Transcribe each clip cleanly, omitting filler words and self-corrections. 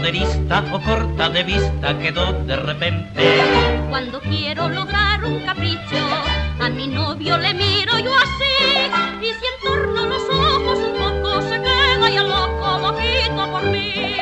corderista o corta de vista quedó de repente. Cuando quiero lograr un capricho, a mi novio le miro yo así, y si entorno los ojos un poco se queda ya loco, loquito por mí.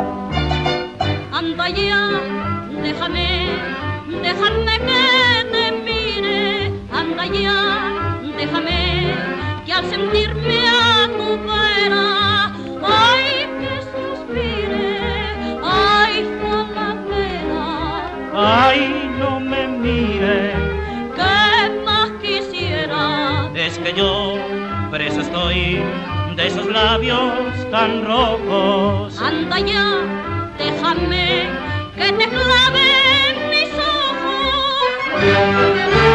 Anda ya, déjame que te mire. Anda ya, déjame que al sentirme a tu vera, ay, que suspire, ay, Calavera. Ay, no me mire, ¿Qué más quisiera? es que yo preso estoy de esos labios tan rojos. Anda ya, déjame que te clave en mis ojos.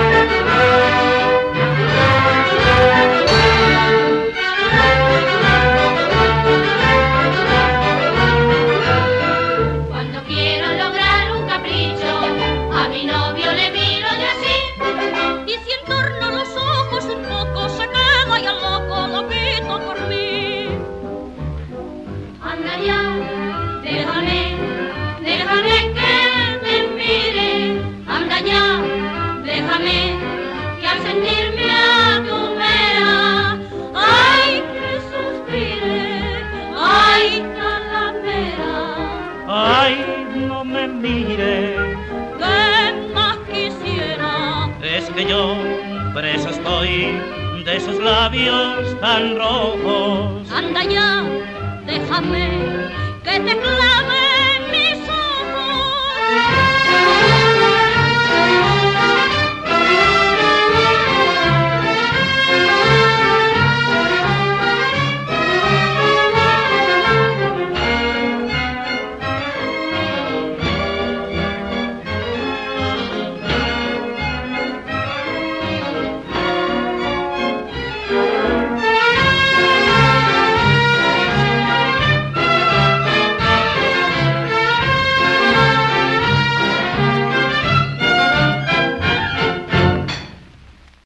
Cuando quiero lograr un capricho, a mi novio le miro yo así, Y si entorno los ojos un poco se queda ya loco, loquito por mí. anda ya, déjame que te mire. Anda ya, déjame que al sentirme a tu vera, ay, que suspire, ay, Calavera. Ay, no me mire, ¿Qué más quisiera? es que yo preso estoy de esos labios tan rojos. Anda ya, déjame que te clave